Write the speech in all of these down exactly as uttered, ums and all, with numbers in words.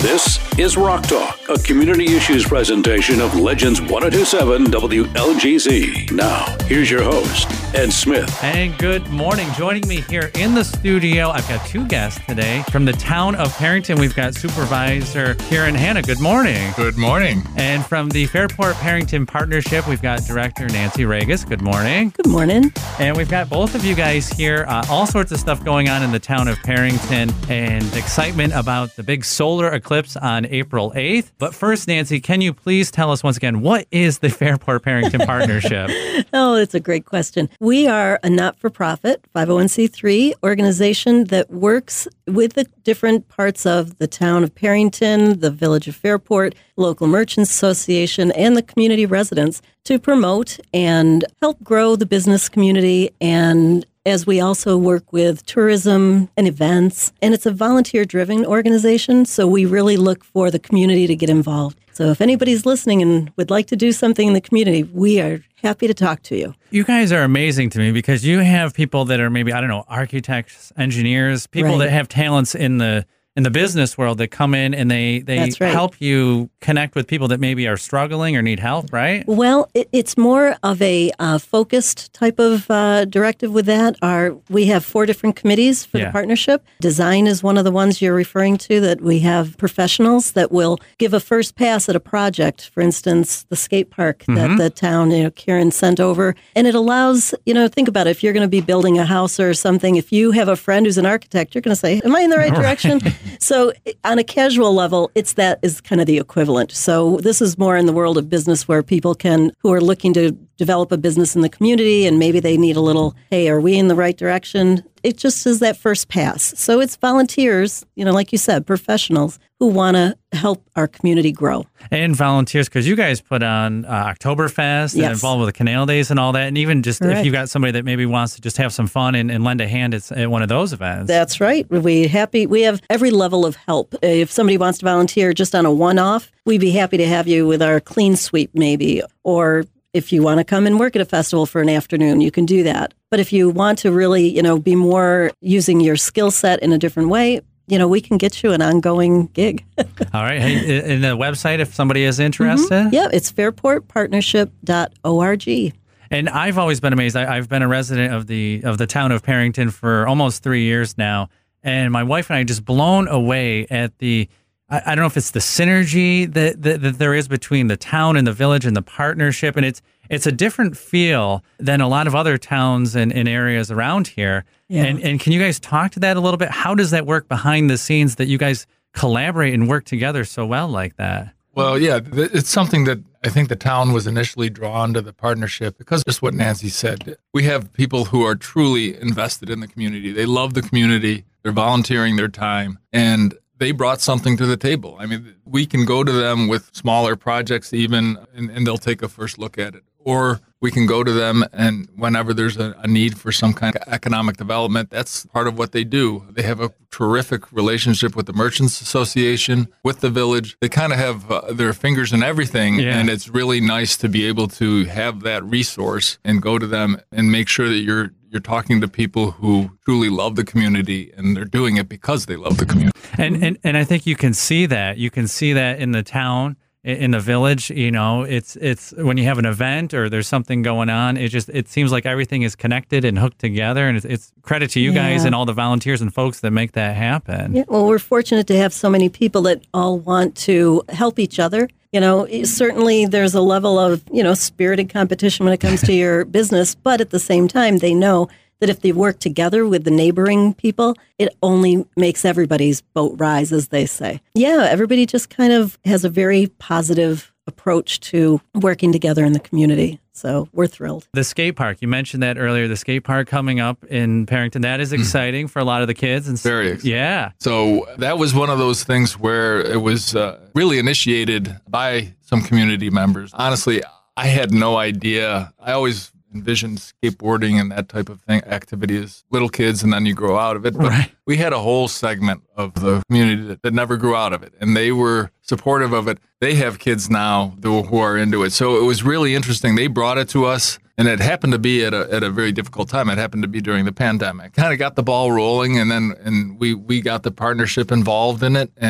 This is Rock Talk, a community issues presentation of Legends ten twenty-seven W L G Z. Now, here's your host, Ed Smith. And good morning. Joining me here in the studio, I've got two guests today. From the town of Perrington, we've got Supervisor Kieran Hanna. Good morning. Good morning. And from the Fairport Perrington Partnership, we've got Director Nancy Regas. Good morning. Good morning. And we've got both of you guys here. Uh, all sorts of stuff going on in the town of Perrington and excitement about the big solar eclipse on April eighth. But first, Nancy, can you please tell us once again, what is the Fairport Perrington Partnership? Oh, it's a great question. We are a not-for-profit five oh one c three organization that works with the different parts of the town of Perrington, the village of Fairport, local merchants association, and the community residents to promote and help grow the business community, and as we also work with tourism and events. And it's a volunteer-driven organization, so we really look for the community to get involved. So if anybody's listening and would like to do something in the community, we are happy to talk to you. You guys are amazing to me because you have people that are maybe, I don't know, architects, engineers, people Right. that have talents in the in the business world that come in and they, they That's right. help you connect with people that maybe are struggling or need help, right? Well, it, it's more of a uh, focused type of uh, directive with that. Our, we have four different committees for Yeah. the partnership. Design is one of the ones you're referring to, that we have professionals that will give a first pass at a project. For instance, the skate park Mm-hmm. that the town, you know, Karen sent over. And it allows, you know, think about it. If you're going to be building a house or something, if you have a friend who's an architect, you're going to say, am I in the right Right. direction? So on a casual level, it's that is kind of the equivalent. So this is more in the world of business where people can, who are looking to develop a business in the community, and maybe they need a little, hey, are we in the right direction? It just is that first pass. So it's volunteers, you know, like you said, professionals who want to help our community grow. And volunteers, because you guys put on uh, Oktoberfest and Yes. involved with the Canal Days and all that. And even just if Correct. you've got somebody that maybe wants to just have some fun and, and lend a hand at, at one of those events. That's right. We happy. We have every level of help. If somebody wants to volunteer just on a one-off, we'd be happy to have you with our clean sweep maybe, or if you want to come and work at a festival for an afternoon, you can do that. But if you want to really, you know, be more using your skill set in a different way, you know, we can get you an ongoing gig. All right. Hey, in the website, if somebody is interested. Yeah, it's fairport partnership dot org. And I've always been amazed. I, I've been a resident of the of the town of Perrington for almost three years now. And my wife and I are just blown away at the, I, I don't know if it's the synergy that, that, that there is between the town and the village and the partnership. And it's it's a different feel than a lot of other towns and, and areas around here. Yeah. And, and can you guys talk to that a little bit? How does that work behind the scenes that you guys collaborate and work together so well like that? Well, yeah, th- it's something that I think the town was initially drawn to the partnership because just what Nancy said. We have people who are truly invested in the community. They love the community. They're volunteering their time, and they brought something to the table. I mean, we can go to them with smaller projects even, and, and they'll take a first look at it. Or we can go to them, and whenever there's a, a need for some kind of economic development, that's part of what they do. They have a terrific relationship with the Merchants Association, with the village. They kind of have uh, their fingers in everything, Yeah. and it's really nice to be able to have that resource and go to them and make sure that you're you're talking to people who truly love the community, and they're doing it because they love the community. And, and and I think you can see that. You can see that in the town, i- in the village. You know, it's it's when you have an event or there's something going on. It just it seems like everything is connected and hooked together. And it's, it's credit to you guys Yeah. and all the volunteers and folks that make that happen. Yeah, well, we're fortunate to have so many people that all want to help each other. You know, certainly there's a level of, you know, spirited competition when it comes to your business, but at the same time, they know that if they work together with the neighboring people, it only makes everybody's boat rise, as they say. Yeah, everybody just kind of has a very positive approach to working together in the community. So we're thrilled. The skate park, you mentioned that earlier, the skate park coming up in Perrington. That is exciting for a lot of the kids. And s- Very exciting. Yeah. So that was one of those things where it was uh, really initiated by some community members. Honestly, I had no idea. I always envisioned skateboarding and that type of thing, activity as little kids, and then you grow out of it. But Right. we had a whole segment of the community that, that never grew out of it, and they were supportive of it. They have kids now who who are into it. So it was really interesting. They brought it to us. And it happened to be at a at a very difficult time. It happened to be during the pandemic. Kind of got the ball rolling, and then and we we got the partnership involved in it, and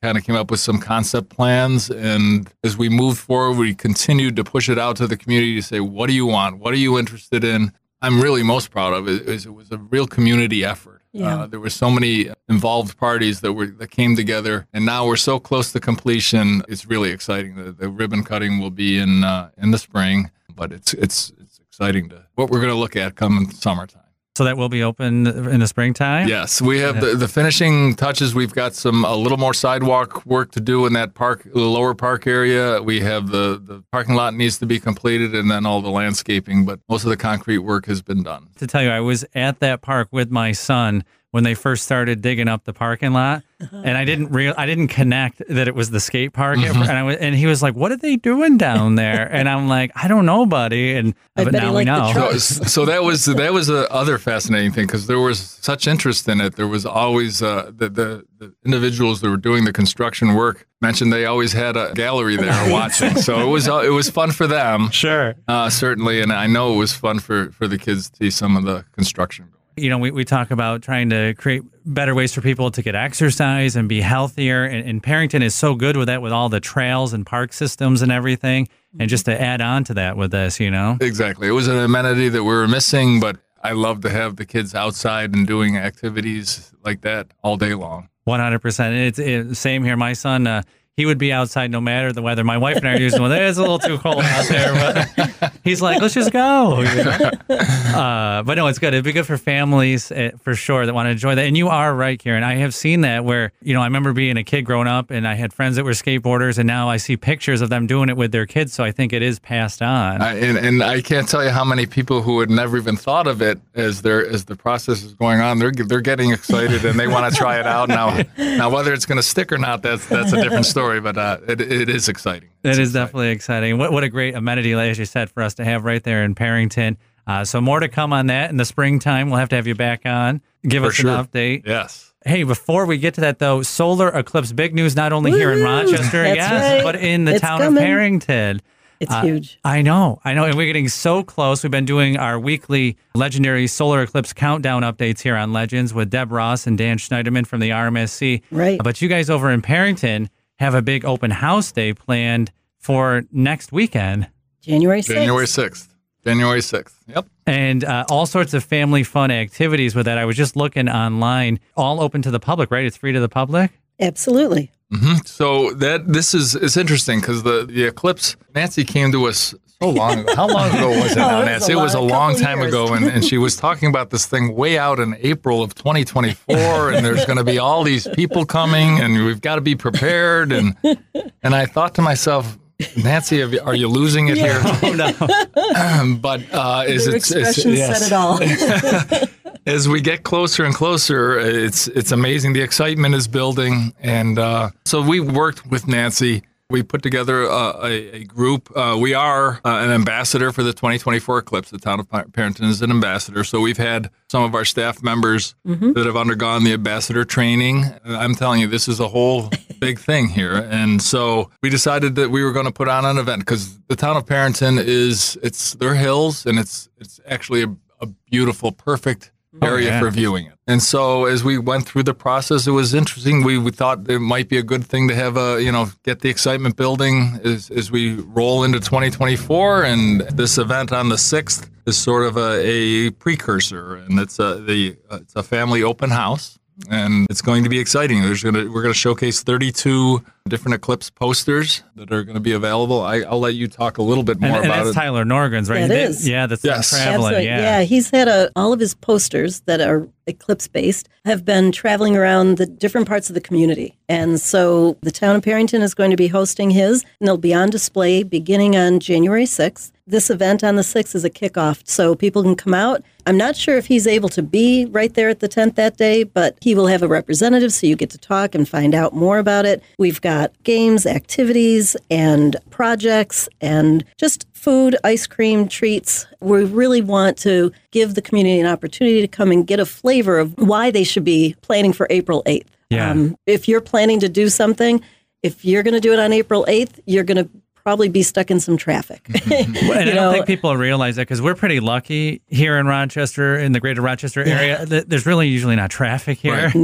kind of came up with some concept plans. And as we moved forward, we continued to push it out to the community to say, what do you want? What are you interested in? I'm really most proud of it is it was a real community effort. Yeah. Uh, there were so many involved parties that were that came together, and now we're so close to completion. It's really exciting. The, the ribbon cutting will be in uh, in the spring, but it's it's it's exciting to what we're going to look at come summertime. So that will be open in the springtime? Yes, we have the, the finishing touches. We've got some a little more sidewalk work to do in that park, the lower park area. We have the, the parking lot needs to be completed, and then all the landscaping. But most of the concrete work has been done. To tell you, I was at that park with my son when they first started digging up the parking lot, uh-huh. and I didn't real I didn't connect that it was the skate park, mm-hmm. and I was, and he was like, "What are they doing down there?" And I'm like, "I don't know, buddy." And I but bet now he we liked the know. So, so that was that was the other fascinating thing because there was such interest in it. There was always uh, the, the the individuals that were doing the construction work mentioned they always had a gallery there watching. So it was uh, it was fun for them, Sure, uh, certainly, and I know it was fun for for the kids to see some of the construction. You know, we, we talk about trying to create better ways for people to get exercise and be healthier. And, and Perrington is so good with that, with all the trails and park systems and everything. And just to add on to that with this, you know? Exactly. It was an amenity that we were missing, but I love to have the kids outside and doing activities like that all day long. one hundred percent. It's it, same here. My son, uh, he would be outside no matter the weather. My wife and I are usually, well, it's a little too cold out there, but he's like, let's just go. You know? uh, but no, it's good. It'd be good for families uh, for sure that want to enjoy that. And you are right, Karen. I have seen that where, you know, I remember being a kid growing up and I had friends that were skateboarders and now I see pictures of them doing it with their kids. So I think it is passed on. I, and, and I can't tell you how many people who had never even thought of it as their as the process is going on, they're they're getting excited and they want to try it out now. Now, whether it's going to stick or not, that's that's a different story. But uh, it, it is exciting. It it's is exciting. definitely exciting. What what a great amenity, as you said, for us to have right there in Perrington. Uh, so more to come on that in the springtime. We'll have to have you back on. Give For us sure. an update. Yes. Hey, before we get to that, though, solar eclipse, big news not only here in Woo! Rochester, That's yes, right. but in the It's town coming. of Perrington. It's Uh, huge. I know, I know. And we're getting so close. We've been doing our weekly legendary solar eclipse countdown updates here on Legends with Deb Ross and Dan Schneiderman from the R M S C. Right. But you guys over in Perrington have a big open house day planned for next weekend. January sixth. January sixth. January sixth. Yep. And uh, all sorts of family fun activities with that. I was just looking online, all open to the public, right? It's free to the public? Absolutely. Mm-hmm. So that this is it's interesting because the, the eclipse, Nancy came to us so long ago. How long ago was it now, Oh, it was Nancy? a It was a lot- long couple time years. ago, and, and she was talking about this thing way out in April of twenty twenty-four, and there's going to be all these people coming, and we've got to be prepared. And and I thought to myself, Nancy, have you, are you losing it here? Oh, no. Um, but uh, is Your it? Is, expression yes. said it all. As we get closer and closer, it's it's amazing. The excitement is building, and uh, so we worked with Nancy. We put together a, a, a group. Uh, we are uh, an ambassador for the twenty twenty-four eclipse. The town of Perrington is an ambassador. So we've had some of our staff members Mm-hmm. that have undergone the ambassador training. I'm telling you, this is a whole big thing here. And so we decided that we were going to put on an event because the town of Perrington is, it's their hills, and it's it's actually a, a beautiful, perfect area yeah. for viewing it. And so as we went through the process, it was interesting. We, we thought it might be a good thing to have a, you know, get the excitement building as, as we roll into twenty twenty-four. And this event on the sixth is sort of a, a precursor, and it's a, the, uh, it's a family open house. And it's going to be exciting. There's gonna we're going to showcase thirty-two different eclipse posters that are going to be available. I, I'll let you talk a little bit more And, and about that's it. Tyler Norgan's, right? That They- is. Yeah, that's Yes. traveling. Absolutely. Yeah. he's had a, all of his posters that are eclipse based have been traveling around the different parts of the community. And so the town of Perrington is going to be hosting his, and they'll be on display beginning on January sixth. This event on the sixth is a kickoff, so people can come out. I'm not sure if he's able to be right there at the tent that day, but he will have a representative, so you get to talk and find out more about it. We've got games, activities, and projects, and just food, ice cream, treats. We really want to give the community an opportunity to come and get a flavor of why they should be planning for April eighth. Yeah. If you're planning to do something, if you're going to do it on April eighth, you're going to probably be stuck in some traffic. Well, and You I don't know, think people realize that because we're pretty lucky here in Rochester, in the greater Rochester area. Th- There's really usually not traffic here. Right. No. Right.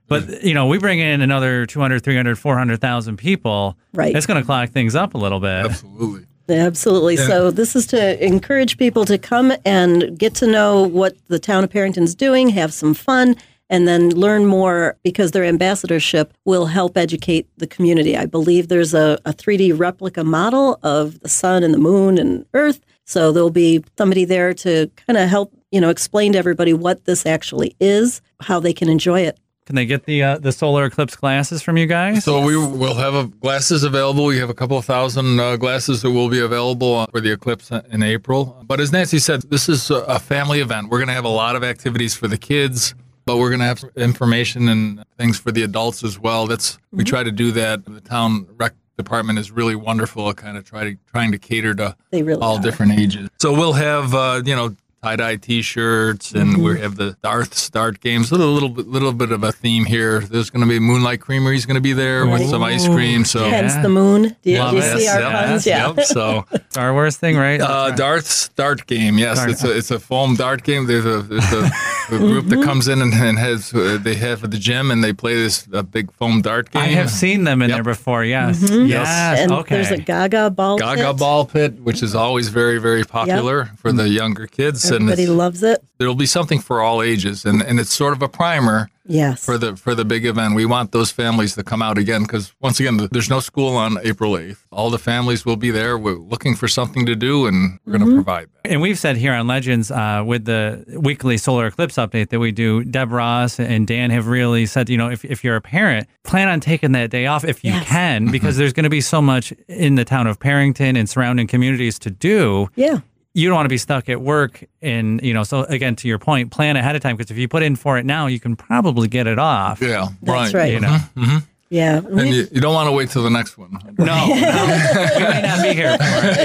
But, you know, we bring in another two hundred, three hundred, four hundred thousand people. Right. It's going to clock things up a little bit. Absolutely. Absolutely. Yeah. So this is to encourage people to come and get to know what the town of Perrington's doing, have some fun, and then learn more, because their ambassadorship will help educate the community. I believe there's a, a three D replica model of the sun and the moon and Earth. So there'll be somebody there to kind of help, you know, explain to everybody what this actually is, how they can enjoy it. Can they get the uh, the solar eclipse glasses from you guys? So we will have a, glasses available. We have a couple of thousand uh, glasses that will be available for the eclipse in April. But as Nancy said, this is a family event. We're going to have a lot of activities for the kids, but we're going to have information and things for the adults as well. That's we try to do that. The town rec department is really wonderful at kind of try to, trying to cater to They really all are. different ages. So we'll have, uh, you know, tie-dye T-shirts, and we have the Darth Start games. A little, little bit, little bit of a theme here. There's going to be Moonlight Creamery is going to be there with some ice cream. So Hence the moon. Do you, Love do you it. see our Yep, puns? Yeah. Yep. So Star Wars thing, right? uh, Darth Start game. Yes, Dart. it's a it's a foam dart game. There's a there's a, a group that comes in and, and has uh, they have at the gym and they play this a big foam dart game. I have seen them in Yep. there before. Yes. Yes. And okay. there's a Gaga ball Gaga pit. ball pit, which is always very very popular for the younger kids, and Everybody it's- loves it. there'll be something for all ages, and, and it's sort of a primer Yes. for the for the big event. We want those families to come out again because, once again, there's no school on April eighth. All the families will be there. We're looking for something to do, and we're going to provide that. And we've said here on Legends uh, with the weekly solar eclipse update that we do, Deb Ross and Dan have really said, you know, if, if you're a parent, plan on taking that day off if you Yes. can, because there's going to be so much in the town of Perrington and surrounding communities to do. Yeah. You don't want to be stuck at work. And, you know, so again, to your point, plan ahead of time, because if you put in for it now, you can probably get it off. Yeah, That's right. right. You know, Yeah. And We- you, you don't want to wait till the next one. no, no, we may not be here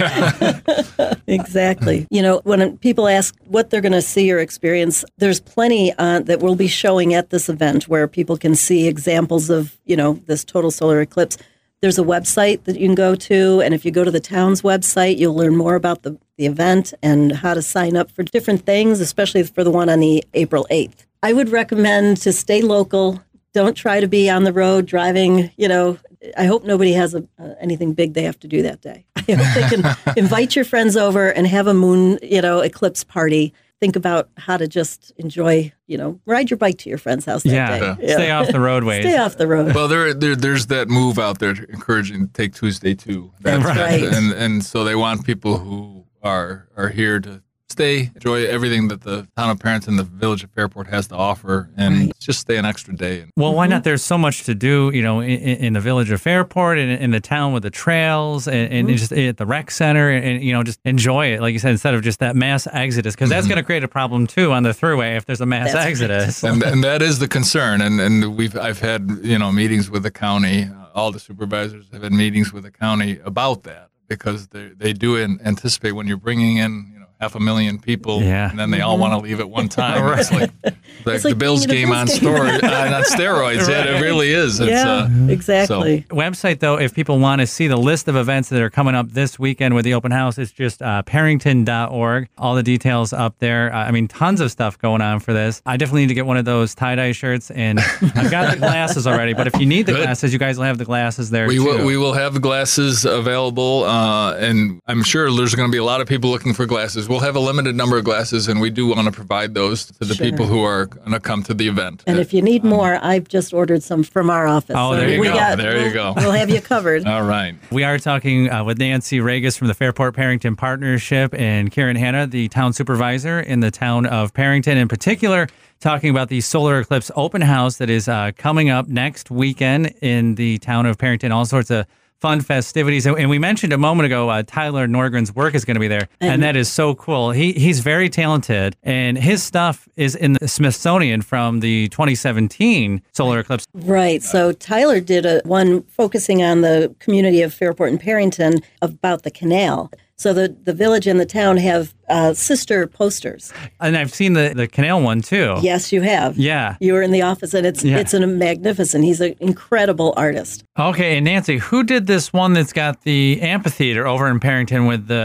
for it. Exactly. You know, when people ask what they're going to see or experience, there's plenty uh, that we'll be showing at this event where people can see examples of, you know, this total solar eclipse. There's a website that you can go to, and if you go to the town's website, you'll learn more about the, the event and how to sign up for different things, especially for the one on the April eighth. I would recommend to stay local. Don't try to be on the road driving, you know. I hope nobody has a, uh, anything big they have to do that day. I hope they can invite your friends over and have a moon, you know, eclipse party. Think about how to just enjoy, you know, ride your bike to your friend's house that Yeah. day. Stay off the roadways. Stay off the road. Well, there, there, there's that move out there encouraging to take Tuesday too. That's Right. And and so they want people who are are here to stay, enjoy everything that the town of Perrington and the village of Fairport has to offer, and Right. just stay an extra day. Well, why not? There's so much to do, you know, in, in the village of Fairport and in the town with the trails and, and just at the rec center, and, you know, just enjoy it. Like you said, instead of just that mass exodus, because that's going to create a problem too on the thruway if there's a mass That's right. exodus. and and that is the concern. And and we've I've had you know meetings with the county. Uh, all the supervisors have had meetings with the county about that, because they they do an- anticipate when you're bringing in you know half a million people, Yeah. and then they all want to leave at one time. It's like, like It's the like Bills being at a game Bills on game. story uh, on steroids. Yeah, it really is. It's, yeah, uh, exactly. Website, though, if people want to see the list of events that are coming up this weekend with the open house, it's just uh, perrington dot org. All the details up there. Uh, I mean, tons of stuff going on for this. I definitely need to get one of those tie-dye shirts, and I've got the glasses already, but if you need the Good. glasses, you guys will have the glasses there, We too. will, we will have the glasses available, uh, and I'm sure there's going to be a lot of people looking for glasses. We'll have a limited number of glasses, and we do want to provide those to the Sure. people who are going to come to the event. And if you need more, I've just ordered some from our office. Oh, there you we go. Got, There you we'll- go. We'll have you covered. All right. We are talking uh, with Nancy Regas from the Fairport Perrington Partnership and Karen Hanna, the town supervisor in the town of Perrington, in particular, talking about the solar eclipse open house that is uh, coming up next weekend in the town of Perrington. All sorts of fun festivities. And and we mentioned a moment ago, uh, Tyler Norgren's work is going to be there. And that is so cool. He He's very talented, and his stuff is in the Smithsonian from the twenty seventeen solar eclipse. Right. So Tyler did a one focusing on the community of Fairport and Perrington about the canal. So the, the village and the town have uh, sister posters. And I've seen the, the canal one, too. Yes, you have. Yeah. You were in the office, and it's Yeah. it's an magnificent. He's an incredible artist. Okay, and Nancy, who did this one that's got the amphitheater over in Perrington with the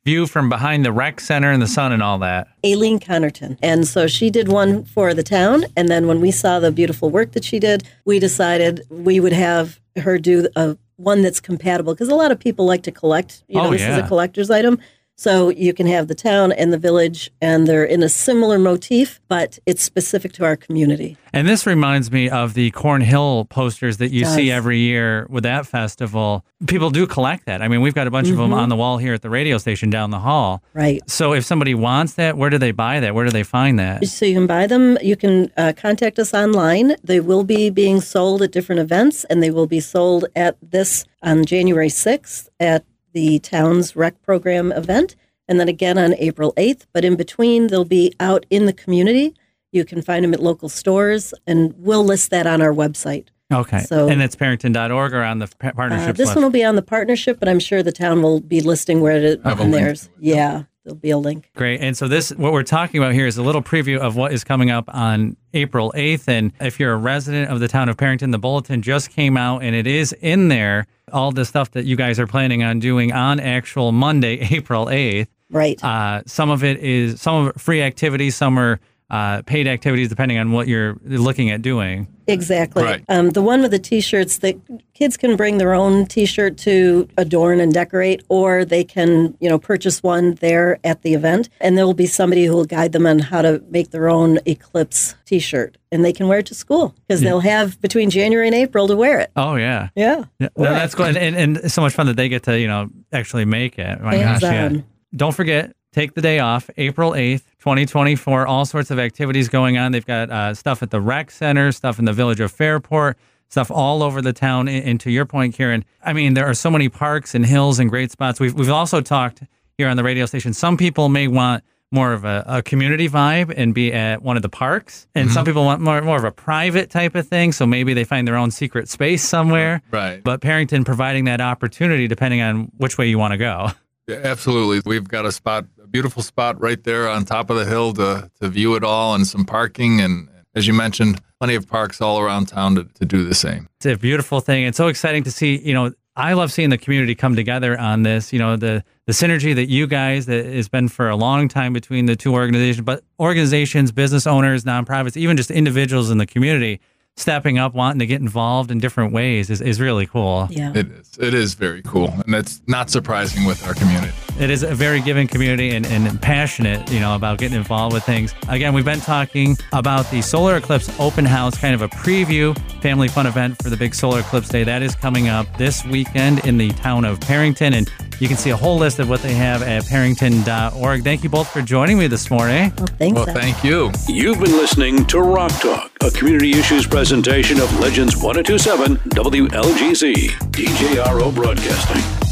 view from behind the rec center and the sun and all that. Aileen Connerton. And so she did one for the town. And then when we saw the beautiful work that she did, we decided we would have her do a one that's compatible, because a lot of people like to collect. You know, Oh, this yeah. is a collector's item. So you can have the town and the village, and they're in a similar motif, but it's specific to our community. And this reminds me of the Cornhill posters that you Does. see every year with that festival. People do collect that. I mean, we've got a bunch of them on the wall here at the radio station down the hall. Right. So if somebody wants that, where do they buy that? Where do they find that? So you can buy them. You can uh, contact us online. They will be being sold at different events, and they will be sold at this on January sixth at the town's rec program event, and then again on April eighth. But in between, they'll be out in the community. You can find them at local stores, and we'll list that on our website. Okay. So- and it's Parrington dot org or on the pa- Uh, partnership this list? one will be on the partnership, but I'm sure the town will be listing where it Have a and link theirs. to it. Yeah, there'll be a link. Great. And so this, what we're talking about here is a little preview of what is coming up on April eighth. And if you're a resident of the town of Parrington, the bulletin just came out and it is in there, all the stuff that you guys are planning on doing on actual Monday, April eighth. Right. Uh, some of it is, some of it free activities, some are uh, paid activities, depending on what you're looking at doing. Exactly. Right. Um, the one with the T-shirts, that kids can bring their own T-shirt to adorn and decorate, or they can, you know, purchase one there at the event, and there will be somebody who will guide them on how to make their own Eclipse T-shirt, and they can wear it to school because they'll have between January and April to wear it. Oh, yeah. Yeah. Yeah, no, that's cool. And, and, and it's so much fun that they get to, you know, actually make it. My Hands gosh, yeah. on. Don't forget, take the day off, April eighth, twenty twenty-four. All sorts of activities going on. They've got uh, stuff at the rec center, stuff in the village of Fairport, stuff all over the town. And, and to your point, Karen, I mean, there are so many parks and hills and great spots. We've, we've also talked here on the radio station. Some people may want more of a, a community vibe and be at one of the parks. And some people want more, more of a private type of thing. So maybe they find their own secret space somewhere. Right. But Parrington providing that opportunity depending on which way you want to go. Yeah, absolutely. We've got a spot, a beautiful spot right there on top of the hill to, to view it all, and some parking. And as you mentioned, plenty of parks all around town to, to do the same. It's a beautiful thing. It's so exciting to see, you know, I love seeing the community come together on this, you know, the, the synergy that you guys, that has been for a long time between the two organizations, but organizations, business owners, nonprofits, even just individuals in the community stepping up, wanting to get involved in different ways is, is really cool. Yeah. It is. It is very cool. And that's not surprising with our community. It is a very giving community and, and passionate, you know, about getting involved with things. Again, we've been talking about the Solar Eclipse Open House, kind of a preview family fun event for the big Solar Eclipse Day. That is coming up this weekend in the town of Parrington. And you can see a whole list of what they have at Parrington dot org. Thank you both for joining me this morning. Well, thanks. Well, Al. thank you. You've been listening to Rock Talk, a community issues presentation of Legends ten twenty-seven W L G Z, D J R O Broadcasting.